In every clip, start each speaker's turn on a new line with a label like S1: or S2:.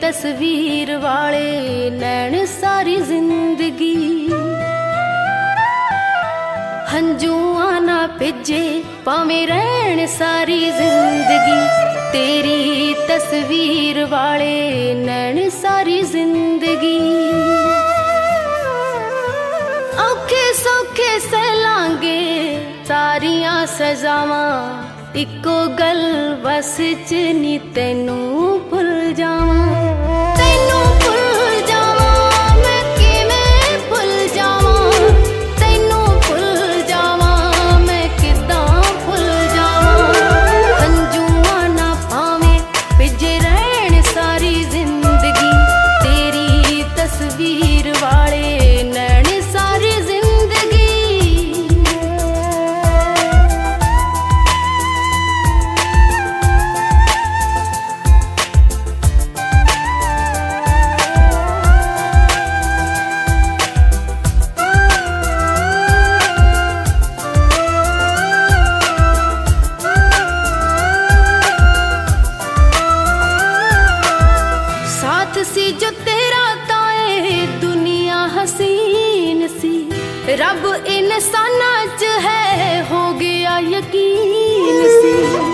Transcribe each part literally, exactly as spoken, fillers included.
S1: तस्वीर वाले नैन सारी जिंदगी, हंजुआ ना भिजे भावें रहन सारी जिंदगी। तेरी तस्वीर वाले नैन सारी जिंदगी, औखे सौखे सहलांगे सारियां सजावां, इको गल बस च नी तैनू भुल जावां। तैनू भुल जावां मैं किवें भुल जावां, तैनू भुल जावां मैं किदां भुल जावां। हंजुआ ना भावें भिजे रहन सारी जिंदगी, तेरी तस्वीर वाले नैन सारी जिंदगी। सी जो तेरा ताए दुनिया हसीन सी, रब इंसाना च है हो गया यकीन सी।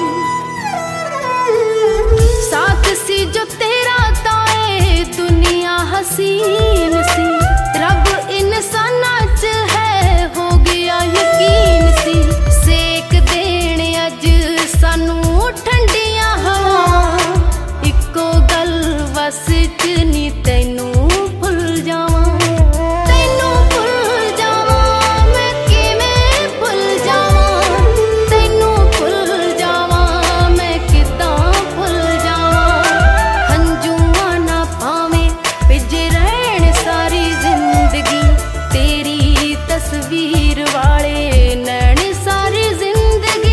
S1: साथ सी जो तेरा ताए दुनिया हसीन सी, रब इंसाना च है हो गया यकीन सी। सेक देने अज सानू ठंडियां हवां, इको गल बस च नी तैनू भुल जावां। तैनू भुल जावां मैं किवें भुल जावां, तैनू भुल जावां मैं किदां भुल जावां। हंजुआ ना भावें भिजे रहन सारी जिंदगी, तेरी तस्वीर वाले नैन सारी जिंदगी।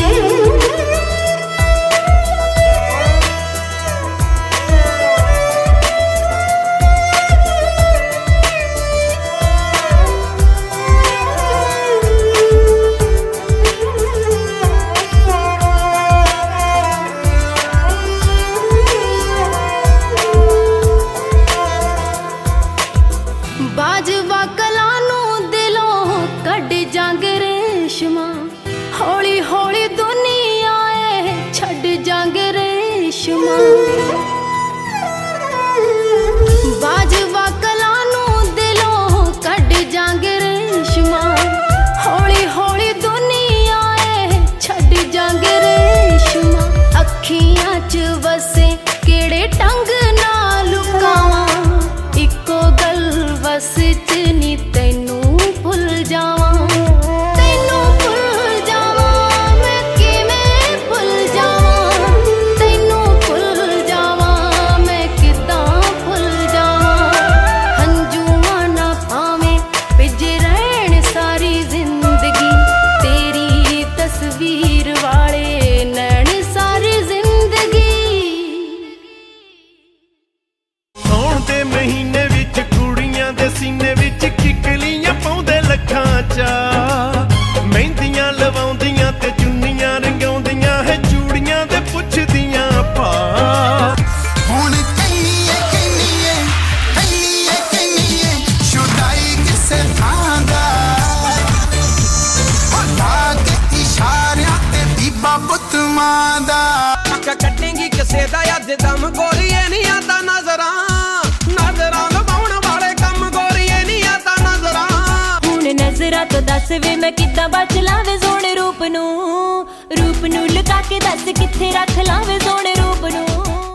S1: बाजवा कलानू दिलों कड जांग रेशमा, हौली हौली दुनिया ए छड़ जांग रेशमा। बाजवा कलानू दिलों कड जांग रेशमा, हौली हौली दुनिया ए छड़ जांग रेशमा। अखियां च वसे केड़े ढंग नाल लुकावां, इको गल बस च नी तैनू भुल जावां। तैनू भुल जावां मैं किवें भुल जावां, तैनू भुल जावां मैं किदां भुल जावां। हंजुआ ना भावें भिजे रहन सारी जिंदगी, तेरी तस्वीर वाले नैन सारी जिंदगी।
S2: सौण दे महीने विच कुड़ियां दे सीने विच किकलियां पाउंदे लखां चा, मेहंदियां लवाउंदियां ते चुन्नियां रंगाउंदियां है चूड़ियां ते पुछदियां भा।
S3: हुण कन्नीए कन्नीए कन्नीए कन्नीए शुदाई किसे थां दा, ला के इशारियां ते बीबा पुत मां दा।
S4: कट्टेंगी किसे दा अज दम गोलीए नी आता नजरां, नजरां लवाउण वाले कम गोलीए नी आता नजरां।
S1: हुण नजरां तो दस वे मैं किदां बच लावे सोहणे रूप नू, रूप नू लुका के दस किथे रख लावे सोहणे रूप नू।